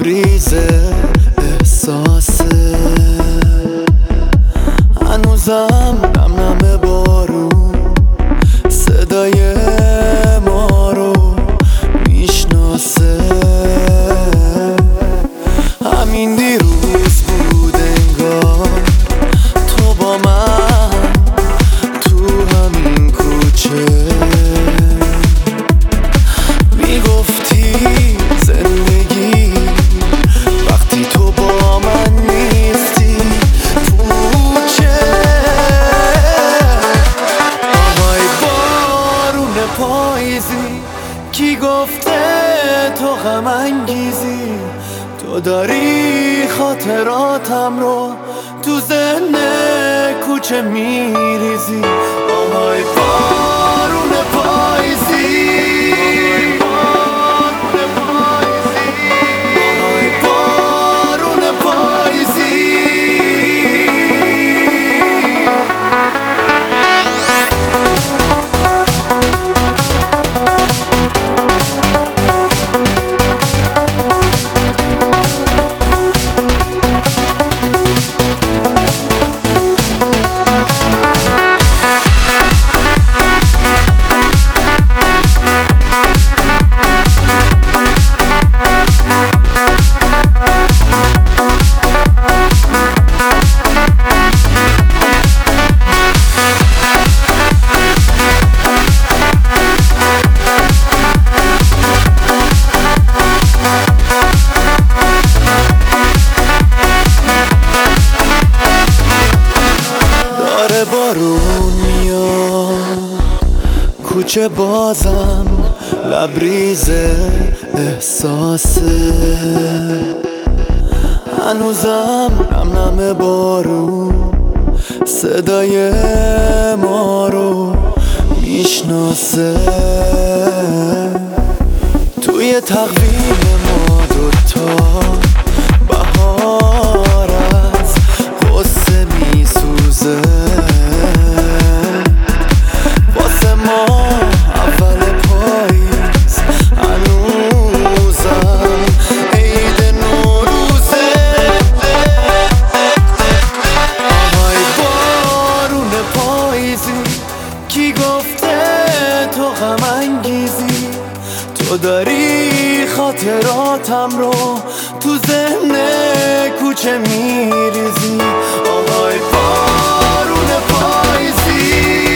لبریز احساسه، هنوزم نم نم بارون صدای ما رو میشناسه. همین دیروز بود انگار تو با من تو همین کوچه میگفتی زندگی وقتی تو با من نیستی پوچه. آهای بارون پاییزی کی گفته تو غم انگیزی؟ تو داری خاطراتم رو تو ذهن کوچه میریزی. آهای بارون پاییزی، آهای بارون پاییزی. بارون میاد کوچه بازم لبریز احساسه، هنوزم نم نم بارون صدای ما رو میشناسه. توی تقویم ما دوتا بهار از غصه میسوزه. واسه ما اول پاییز هنوزم عید نوروزه. آهای بارون پاییزی کی گفته تو غم انگیزی؟ تو داری خاطراتم رو تو ذهن کوچه میریزی. آهای بارون پاییزی.